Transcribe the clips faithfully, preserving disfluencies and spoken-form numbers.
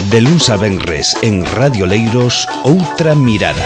De luns a venres en Radio Leiros, Outra Mirada.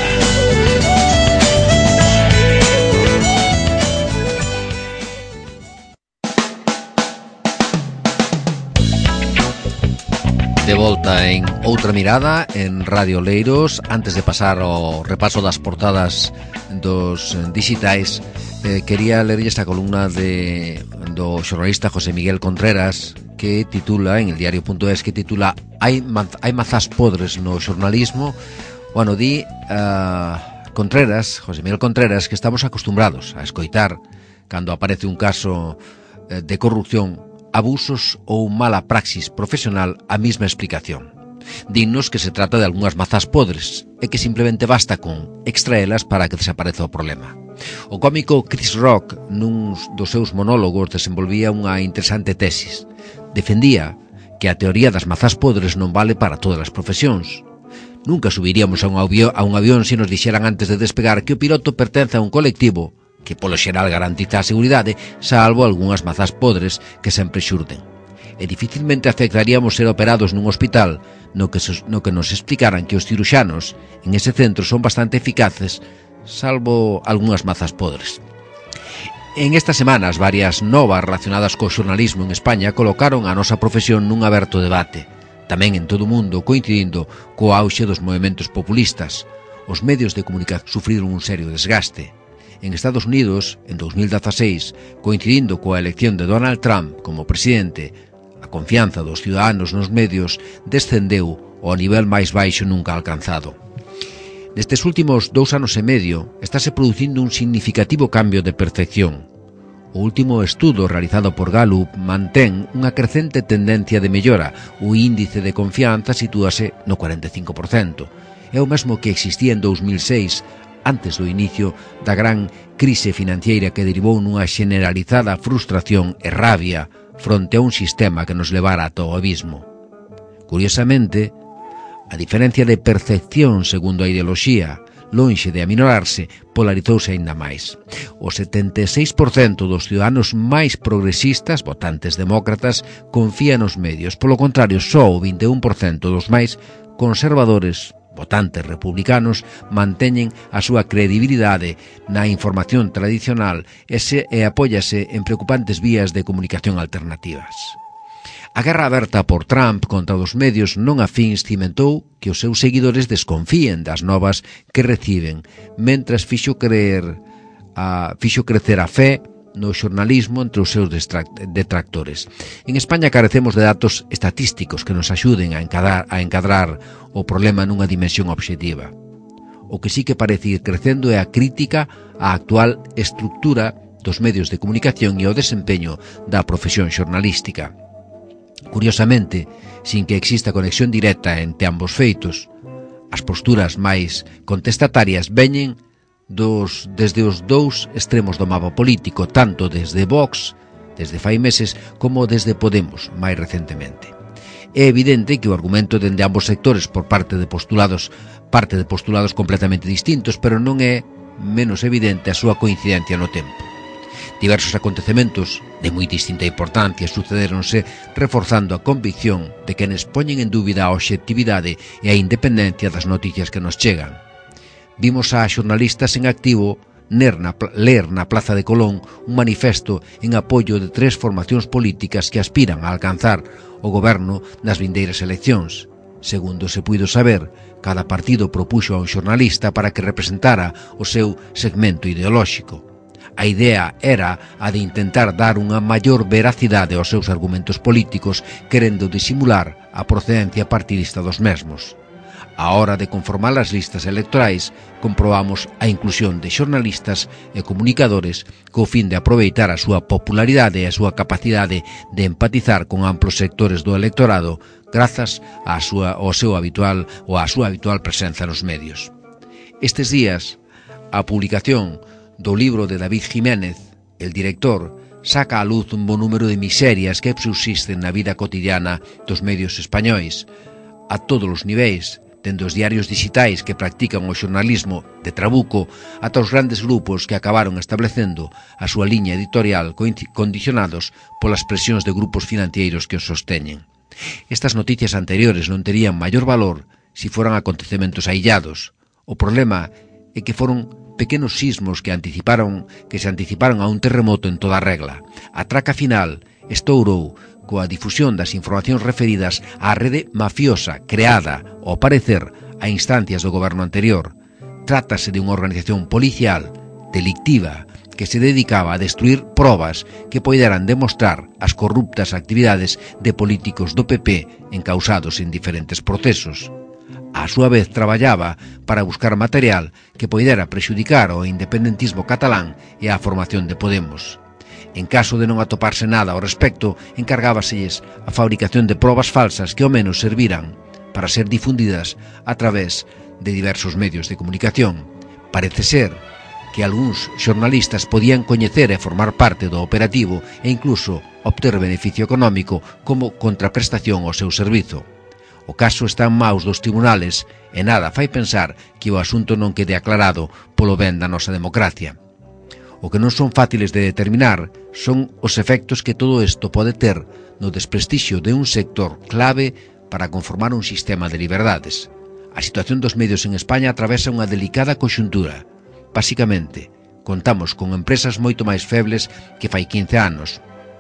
De volta en Outra Mirada en Radio Leiros. Antes de pasar ao repaso das portadas dos dixitais, eh, quería ler esta columna de do xornalista José Miguel Contreras, que titula, en el diario punto es, que titula Hai, maz, hai mazás podres no xornalismo. Bueno, di uh, Contreras, José Miguel Contreras, que estamos acostumbrados a escoitar cando aparece un caso eh, de corrupción, abusos ou mala praxis profesional a mesma explicación. Dinnos que se trata de algunhas mazás podres e que simplemente basta con extraelas para que desapareza o problema. O cómico Chris Rock, nun dos seus monólogos, desenvolvía unha interesante tesis. Defendía que a teoría das mazás podres non vale para todas as profesións. Nunca subiríamos a un avión, a un avión se nos dixeran antes de despegar que o piloto pertence a un colectivo que polo xeral garantiza a seguridade, salvo algunhas mazás podres que sempre xurden. E dificilmente aceptaríamos ser operados nun hospital no que, no que nos explicaran que os ciruxanos en ese centro son bastante eficaces, salvo algunhas mazas podres. En estas semanas, varias novas relacionadas co xornalismo en España colocaron a nosa profesión nun aberto debate, tamén en todo o mundo, coincidindo co auxe dos movementos populistas. Os medios de comunicación sufriron un serio desgaste. En Estados Unidos, en dos mil dieciséis, coincidindo coa elección de Donald Trump como presidente, a confianza dos ciudadanos nos medios descendeu ao nivel máis baixo nunca alcanzado. Nestes últimos dous anos e medio, estáse producindo un significativo cambio de percepción. O último estudo realizado por Gallup mantén unha crecente tendencia de mellora. O índice de confianza sitúase no cuarenta e cinco por cento. É o mesmo que existía en dos mil seis, antes do inicio da gran crise financiera que derivou nunha generalizada frustración e rabia fronte a un sistema que nos levara ata o abismo. Curiosamente, a diferencia de percepción segundo a ideoloxía, lonxe de aminorarse, polarizouse aínda máis. O setenta e seis por cento dos ciudadanos máis progresistas, votantes demócratas, confían nos medios. Polo contrario, só o vinte e un por cento dos máis conservadores, votantes republicanos, manteñen a súa credibilidade na información tradicional e, se, e apóllase en preocupantes vías de comunicación alternativas. A guerra aberta por Trump contra os medios non afíns cimentou que os seus seguidores desconfíen das novas que reciben, mentras fixo creer a, fixo crecer a fe no xornalismo entre os seus detractores. En España carecemos de datos estatísticos que nos axuden a encadrar, a encadrar o problema nunha dimensión obxectiva. O que sí que parece ir crecendo é a crítica á actual estructura dos medios de comunicación e ao desempeño da profesión xornalística. Curiosamente, sin que exista conexión directa entre ambos feitos, as posturas máis contestatarias veñen dos, desde os dous extremos do mapa político, tanto desde Vox, desde fai meses, como desde Podemos, máis recentemente. É evidente que o argumento dende ambos sectores por parte de postulados, parte de postulados completamente distintos, pero non é menos evidente a súa coincidencia no tempo. Diversos acontecementos de moi distinta importancia sucederonse, reforzando a convicción de que nos poñen en dúbida a obxectividade e a independencia das noticias que nos chegan. Vimos a xornalistas en activo ler na, ler na Plaza de Colón un manifesto en apoio de tres formacións políticas que aspiran a alcanzar o goberno nas vindeiras eleccións. Segundo se puido saber, cada partido propuxo a un xornalista para que representara o seu segmento ideolóxico. A idea era a de intentar dar unha maior veracidade aos seus argumentos políticos, querendo disimular a procedencia partidista dos mesmos. A hora de conformar as listas electorais, comprobamos a inclusión de xornalistas e comunicadores co fin de aproveitar a súa popularidade e a súa capacidade de empatizar con amplos sectores do electorado grazas á súa, ao seu habitual ou á súa habitual presenza nos medios. Estes días, a publicación do libro de David Jiménez, el director, saca á luz un bon número de miserias que subsisten na vida cotidiana dos medios españois, a todos os niveis, dende os diarios digitais que practican o xornalismo de trabuco ata os grandes grupos que acabaron establecendo a súa liña editorial condicionados polas presións de grupos financeiros que os sosteñen. Estas noticias anteriores non terían maior valor se foran acontecementos aillados. O problema é que foron pequenos sismos que anticiparon que se anticiparon a un terremoto en toda regla. A traca final estourou coa difusión das informacións referidas á rede mafiosa creada, ao parecer, a instancias do goberno anterior. Trátase de unha organización policial, delictiva, que se dedicaba a destruir probas que poideran demostrar as corruptas actividades de políticos do P P encausados en diferentes procesos. A súa vez traballaba para buscar material que poidera prexudicar o independentismo catalán e a formación de Podemos. En caso de non atoparse nada ao respecto, encargábaselles a fabricación de probas falsas que ao menos serviran para ser difundidas a través de diversos medios de comunicación. Parece ser que algúns xornalistas podían coñecer e formar parte do operativo e incluso obter beneficio económico como contraprestación ao seu servizo. O caso está en maus dos tribunales e nada fai pensar que o asunto non quede aclarado polo ben da nosa democracia. O que non son fáciles de determinar son os efectos que todo isto pode ter no desprestixio de un sector clave para conformar un sistema de liberdades. A situación dos medios en España atravesa unha delicada conxuntura. Basicamente, contamos con empresas moito máis febles que fai quince anos.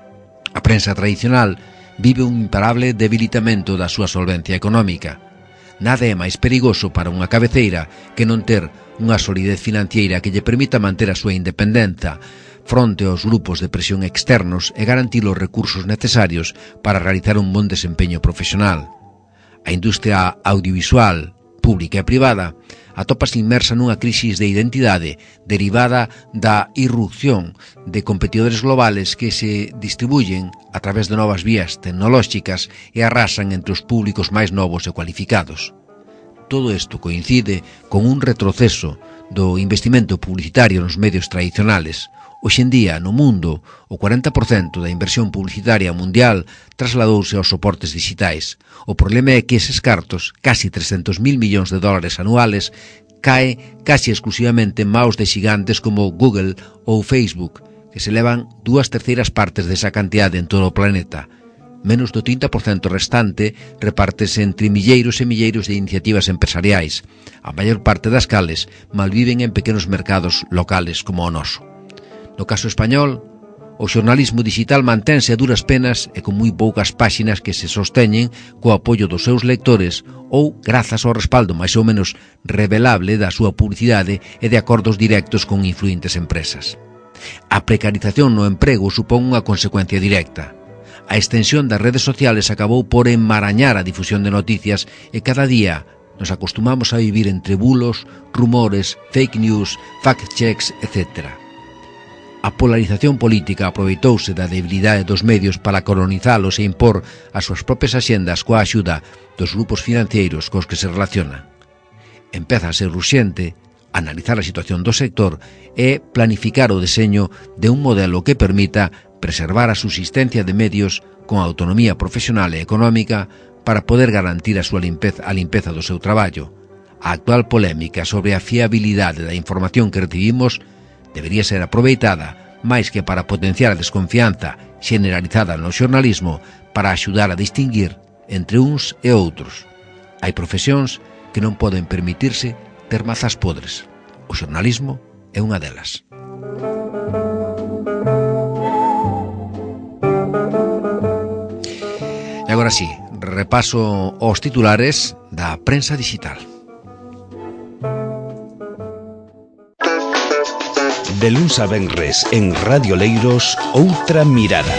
A prensa tradicional vive un imparable debilitamento da súa solvencia económica. Nada é máis perigoso para unha cabeceira que non ter unha solidez financiera que lle permita manter a súa independencia fronte aos grupos de presión externos e garantir os recursos necesarios para realizar un bon desempeño profesional. A industria audiovisual, pública e privada, atópase inmersa nunha crisis de identidade derivada da irrupción de competidores globales que se distribuyen a través de novas vías tecnolóxicas e arrasan entre os públicos máis novos e cualificados. Todo isto coincide con un retroceso do investimento publicitario nos medios tradicionales. Hoxe en día, no mundo, o cuarenta por cento da inversión publicitaria mundial trasladouse aos soportes digitais. O problema é que eses cartos, casi trescentos mil millóns de dólares anuales, cae casi exclusivamente en maos de xigantes como Google ou Facebook, que se levan dúas terceiras partes desa cantidade en todo o planeta. Menos do trinta por cento restante repártese entre milleiros e milleiros de iniciativas empresariais, a maior parte das cales malviven en pequenos mercados locales como o noso. No caso español, o xornalismo digital mantense a duras penas e con moi poucas páxinas que se sosteñen co apoio dos seus lectores ou grazas ao respaldo máis ou menos revelable da súa publicidade e de acordos directos con influentes empresas. A precarización no emprego supón unha consecuencia directa. A extensión das redes sociales acabou por enmarañar a difusión de noticias e cada día nos acostumamos a vivir entre bulos, rumores, fake news, fact-checks, etcétera. A polarización política aproveitouse da debilidade dos medios para colonizalos e impor as súas propias axendas coa axuda dos grupos financeiros cos que se relaciona. Empeza a ser urxente analizar a situación do sector e planificar o deseño de un modelo que permita preservar a subsistencia de medios con autonomía profesional e económica para poder garantir a súa limpeza, a limpeza do seu traballo. A actual polémica sobre a fiabilidade da información que recibimos debería ser aproveitada máis que para potenciar a desconfianza generalizada no xornalismo para axudar a distinguir entre uns e outros. Hai profesións que non poden permitirse ter mazas podres. O xornalismo é unha delas. E agora sí, repaso os titulares da prensa digital. De luns a venres en Radio Leiros, Outra Mirada.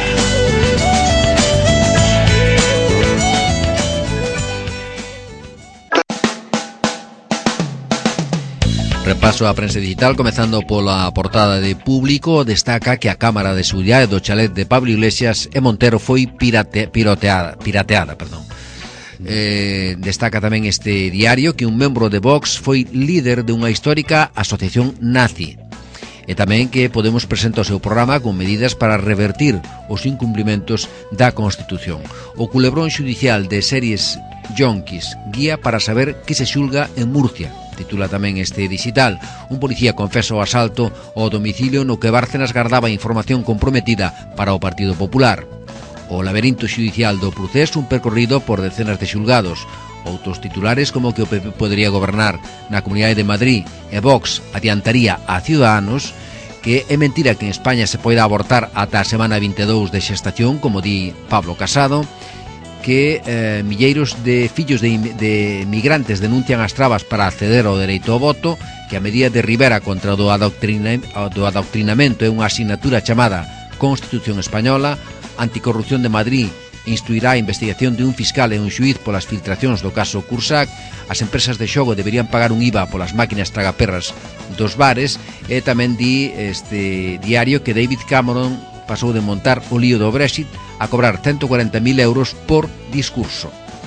Repaso a prensa digital, comezando pola portada de Público. Destaca que a Cámara de Seguridade do chalet de Pablo Iglesias e Montero foi pirate, piroteada, pirateada, perdón. Eh, destaca tamén este diario que un membro de Vox foi líder de unha histórica asociación nazi. E tamén que Podemos presenta o seu programa con medidas para revertir os incumplimentos da Constitución. O culebrón xudicial de series yonkis, guía para saber que se xulga en Murcia, titula tamén este digital. Un policía confesa o asalto ao domicilio no que Bárcenas gardaba información comprometida para o Partido Popular. o laberinto xudicial do proceso, un percorrido por decenas de xulgados. Outros titulares como que o P P podería gobernar na Comunidade de Madrid e Vox adiantaría a Ciudadanos, que é mentira que en España se poida abortar ata a semana vinte e dous de xestación, como di Pablo Casado, que eh, milleiros de fillos de, de migrantes denuncian as trabas para acceder ao dereito ao voto, que a medida de Rivera contra o do, adoctrina, do adoctrinamento é unha asignatura chamada Constitución Española. Anticorrupción de Madrid instruirá a investigación de un fiscal e un xuiz polas filtracións do caso Cursac. As empresas de xogo deberían pagar un I V A polas máquinas tragaperras dos bares. E tamén di este diario que David Cameron pasou de montar o lío do Brexit a cobrar ciento cuarenta mil euros por discurso.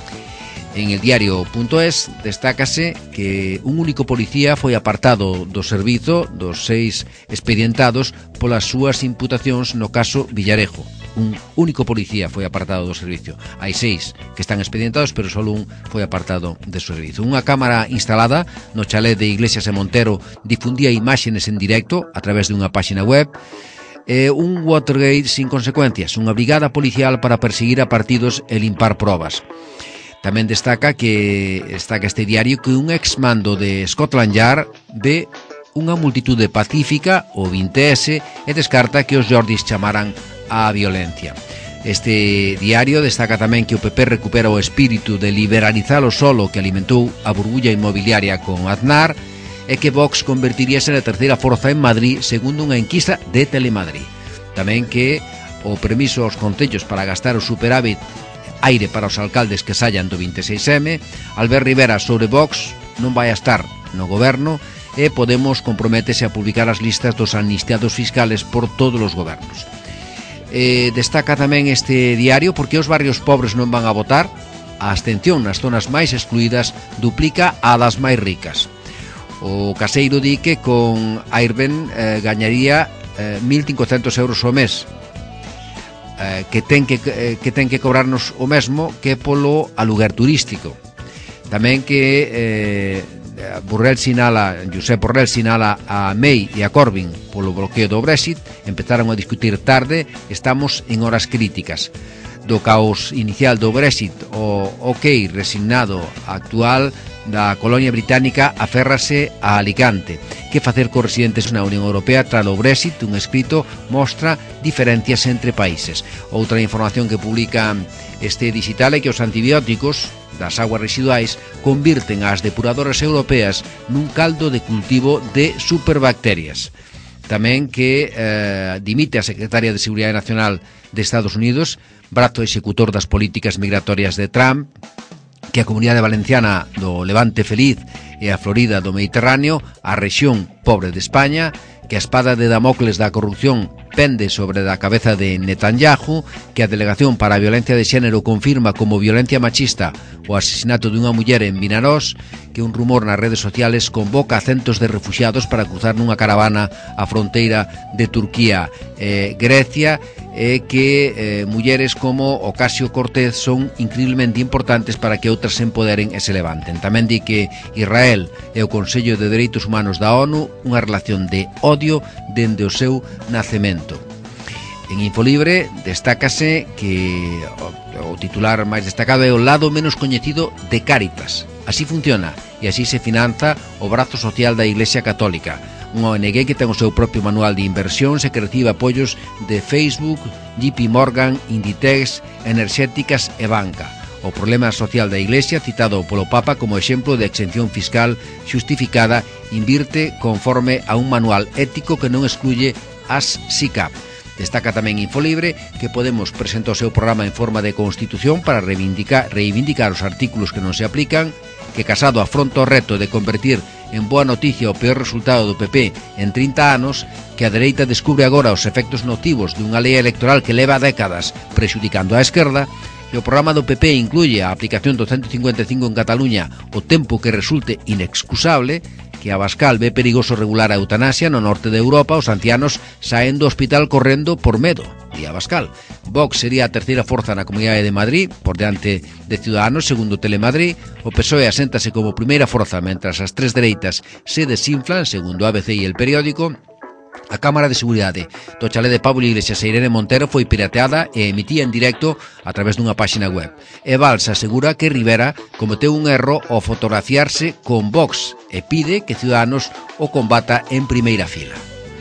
En el diario.es destácase que un único policía foi apartado do servizo dos seis expedientados polas súas imputacións no caso Villarejo. Un único policía foi apartado do servicio. Hai seis que están expedientados, pero só un foi apartado do servicio. Unha cámara instalada no chalet de Iglesias e Montero difundía imágenes en directo a través de unha páxina web. E un Watergate sin consecuencias, unha brigada policial para perseguir a partidos e limpar probas. Tamén destaca que destaca este diario que un exmando de Scotland Yard ve unha multitude pacífica, o vinte ese, e descarta que os Jordis chamaran a violencia. Este diario destaca tamén que o P P recupera o espírito de liberalizar o solo que alimentou a burbulla inmobiliaria con Aznar, e que Vox convertiríase na terceira forza en Madrid, segundo unha enquisa de Telemadrid. Tamén que o permiso aos concellos para gastar o superávit aire para os alcaldes que saian do vinte e seis eme. Albert Rivera sobre Vox non vai a estar no goberno, e Podemos comprométese a publicar as listas dos amnistiados fiscales por todos os gobernos. Eh, destaca tamén este diario porque os barrios pobres non van a votar. A abstención nas zonas máis excluídas duplica a das máis ricas. O Caseiro di que con Airben eh, gañaría eh, mil cincocentos euros ao mes, eh, que, ten que, eh, que ten que cobrarnos o mesmo que polo aluguer turístico. Tamén que eh, Borrell sinala, Josep Borrell sinala a May e a Corbyn polo bloqueo do Brexit. Empezaron a discutir tarde, estamos en horas críticas. Do caos inicial do Brexit, o ok resignado actual da colonia británica aférrase a Alicante. Que facer cos residentes na Unión Europea tras o Brexit? Un escrito mostra diferencias entre países. Outra información que publica este digital é que os antibióticos das aguas residuais convirten as depuradoras europeas nun caldo de cultivo de superbacterias. Tamén que eh, dimite a secretaria de Seguridade Nacional de Estados Unidos, brazo executor das políticas migratorias de Trump, que a Comunidade Valenciana do Levante Feliz e a Florida do Mediterráneo, a rexión pobre de España, que a espada de Damocles da corrupción pende sobre da cabeza de Netanyahu, que a Delegación para a Violencia de Xénero confirma como violencia machista o asesinato dunha muller en Vinarós, que un rumor nas redes sociales convoca a centos de refuxiados para cruzar nunha caravana a fronteira de Turquía e Grecia, e que eh, mulleres como Ocasio-Cortez son increíblemente importantes para que outras se empoderen e se levanten. Tamén di que Israel e o Consello de Dereitos Humanos da ONU unha relación de odio dende o seu nacemento. En Infolibre destácase que o, o titular máis destacado é o lado menos coñecido de Cáritas. Así funciona e así se finanza o brazo social da Iglesia Católica, unha O N G que ten o seu propio manual de inversións e que recibe apoios de Facebook, J P Morgan, Inditex, Enerxéticas e Banca. O problema social da Iglesia, citado polo Papa como exemplo de exención fiscal xustificada, invirte conforme a un manual ético que non excluye as S I C A P. Destaca tamén Infolibre que Podemos presenta o seu programa en forma de constitución para reivindicar, reivindicar os artículos que non se aplican, que Casado afronta o reto de convertir en boa noticia o peor resultado do P P en trinta anos, que a dereita descubre agora os efectos nocivos dunha lei electoral que leva décadas prexudicando a esquerda, e o programa do P P incluye a aplicación do ciento cincuenta e cinco en Cataluña o tempo que resulte inexcusable, que Abascal ve perigoso regular a eutanasia no norte de Europa, os ancianos saen do hospital correndo por medo, e Abascal. Vox sería a terceira forza na Comunidade de Madrid, por diante de Ciudadanos, segundo Telemadrid. O P S O E aséntase como primeira forza, mentras as tres dereitas se desinflan, segundo A B C e El Periódico. A cámara de seguridade do chalé de Pablo Iglesias e Irene Montero foi pirateada e emitía en directo a través dunha páxina web. E Valls asegura que Rivera cometeu un erro ao fotografiarse con Vox e pide que Ciudadanos o combata en primeira fila.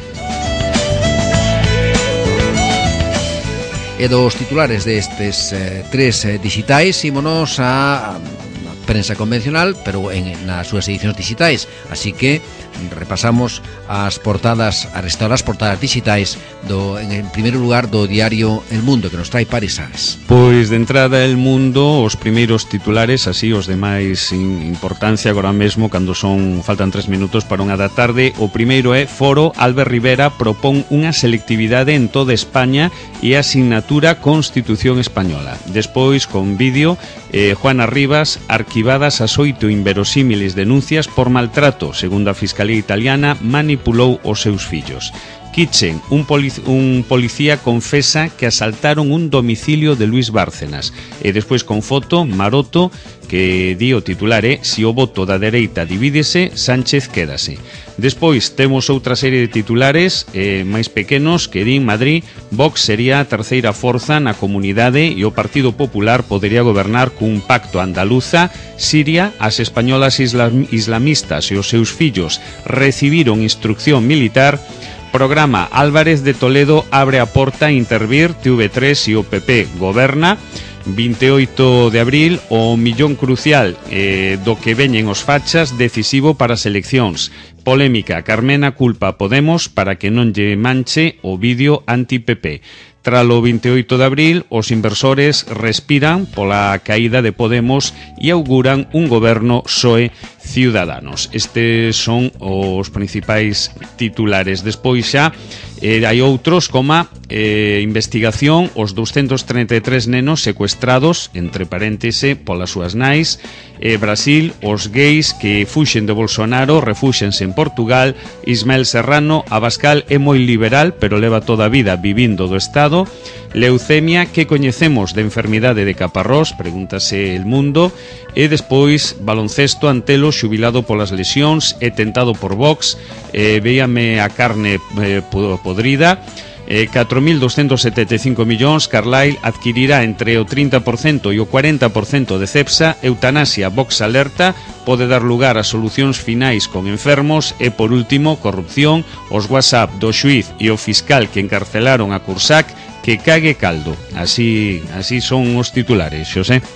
E dos titulares destes eh, tres eh, digitais, ímonos a, a prensa convencional, pero en, nas súas edicións digitais, así que repasamos as portadas, as restauradas portadas digitais do, en, en primeiro lugar do diario El Mundo, que nos trae Paris Sáenz. Pois de entrada El Mundo, os primeiros titulares, así os de máis importancia agora mesmo, cando son faltan tres minutos para unha da tarde. O primeiro é Foro Albert Rivera propón unha selectividade en toda España e asignatura Constitución Española. Despois, con vídeo, eh, Juana Rivas, arquivadas as oito inverosímiles denuncias por maltrato, segundo a Fiscalía Italiana, manipulou os seus fillos. Kitchen, un, polic un policía confesa que asaltaron un domicilio de Luis Bárcenas. E despois con foto, Maroto, que di o titular é "Si o voto da dereita divídese, Sánchez quédase". Despois temos outra serie de titulares eh, máis pequenos que din Madrid, Vox sería a terceira forza na comunidade e o Partido Popular podería gobernar cun pacto andaluza. Siria, as españolas islam islamistas e os seus fillos recibiron instrucción militar. Programa Álvarez de Toledo abre a porta a intervir, T V tres e o P P goberna. vinte e oito de abril, o millón crucial eh, do que veñen os fachas, decisivo para as eleccións. Polémica, Carmena culpa a Podemos para que non lle manche o vídeo anti-P P. Tralo vinte e oito de abril, os inversores respiran pola caída de Podemos e auguran un goberno P S O E Ciudadanos. Estes son os principais titulares. Despois xa eh, hai outros como eh, investigación, os doscientos treinta e tres nenos secuestrados, entre paréntese, polas súas nais. eh, Brasil, os gays que fuxen de Bolsonaro refúxense en Portugal. Ismael Serrano, Abascal é moi liberal, pero leva toda a vida vivindo do Estado. Leucemia, que coñecemos de enfermidade de Caparrós, pregúntase El Mundo. E despois, baloncesto, Antelo xubilado polas lesións e tentado por Vox. eh, Véame a carne eh, podrida. Eh, catro mil doscientos setenta e cinco millóns. Carlyle adquirirá entre o trinta por cento e o cuarenta por cento de Cepsa. Eutanasia, Vox alerta, pode dar lugar a solucións finais con enfermos. E por último, corrupción, os WhatsApp do xuiz e o fiscal que encarcelaron a Cursac, que cague caldo. Así, así son os titulares, Xosé.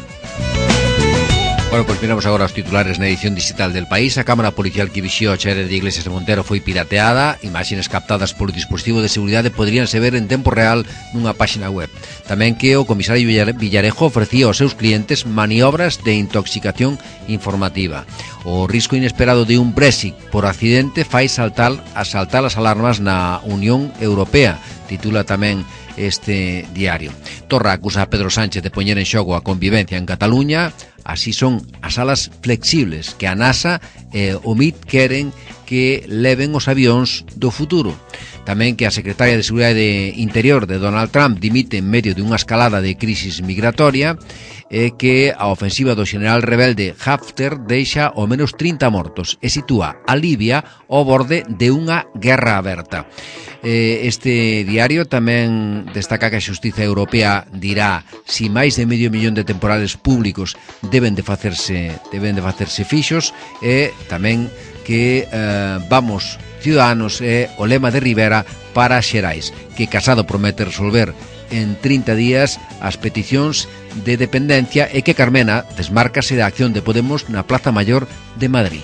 Bueno, pois miramos agora os titulares na edición digital del País. A cámara policial que vixiou a chale de Iglesias de Montero foi pirateada. Imaxes captadas polo dispositivo de seguridade poderíanse ver en tempo real nunha páxina web. Tamén que o comisario Villarejo ofrecía aos seus clientes maniobras de intoxicación informativa. O risco inesperado de un Brexit por accidente fai saltar, saltar as alarmas na Unión Europea, titula tamén este diario. Torra acusa a Pedro Sánchez de poñer en xogo a convivencia en Cataluña. Así son as salas flexibles que a NASA e o M I T queren que leven os avións do futuro. Tamén que a secretaria de Seguridade de Interior de Donald Trump dimite en medio de unha escalada de crisis migratoria, e que a ofensiva do general rebelde Haftar deixa ao menos trinta mortos e sitúa a Libia ao borde de unha guerra aberta. Este diario tamén destaca que a Xustiza Europea dirá si máis de medio millón de temporales públicos deben de facerse deben de facerse fixos, e tamén que eh, vamos Ciudadanos é o lema de Rivera para Xerais, que Casado promete resolver en trinta días as peticións de dependencia, e que Carmena desmárcase da acción de Podemos na Plaza Mayor de Madrid.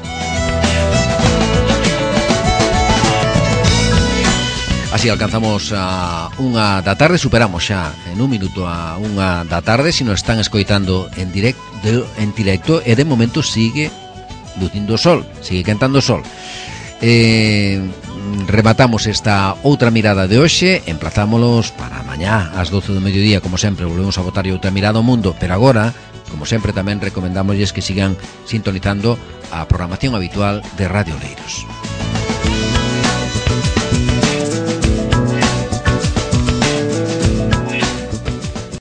Así alcanzamos a unha da tarde, superamos xa en un minuto a unha da tarde. Se nos están escoitando en directo, en directo, e de momento sigue lucindo o sol, sigue quentando o sol. Eh, rematamos esta outra mirada de hoxe, emplazámolos para mañá ás doce do mediodía, como sempre. Volvemos a botar outra mirada ao mundo, pero agora, como sempre, tamén recomendámosles que sigan sintonizando a programación habitual de Radio Leiros.